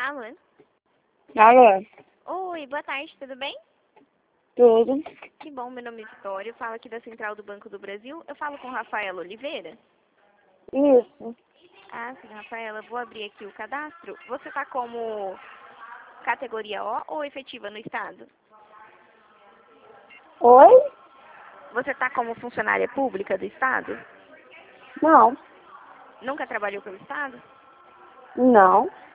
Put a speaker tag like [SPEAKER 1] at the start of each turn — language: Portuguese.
[SPEAKER 1] Alô?
[SPEAKER 2] Alô?
[SPEAKER 1] Oi, boa tarde, tudo bem?
[SPEAKER 2] Tudo?
[SPEAKER 1] Que bom, meu nome é Vitória, eu falo aqui da Central do Banco do Brasil. Eu falo com Rafaela Oliveira?
[SPEAKER 2] Isso.
[SPEAKER 1] Ah, sim, Rafaela, vou abrir aqui o cadastro. Você está como categoria O ou efetiva no Estado?
[SPEAKER 2] Oi?
[SPEAKER 1] Você está como funcionária pública do Estado?
[SPEAKER 2] Não.
[SPEAKER 1] Nunca trabalhou pelo Estado?
[SPEAKER 2] Não.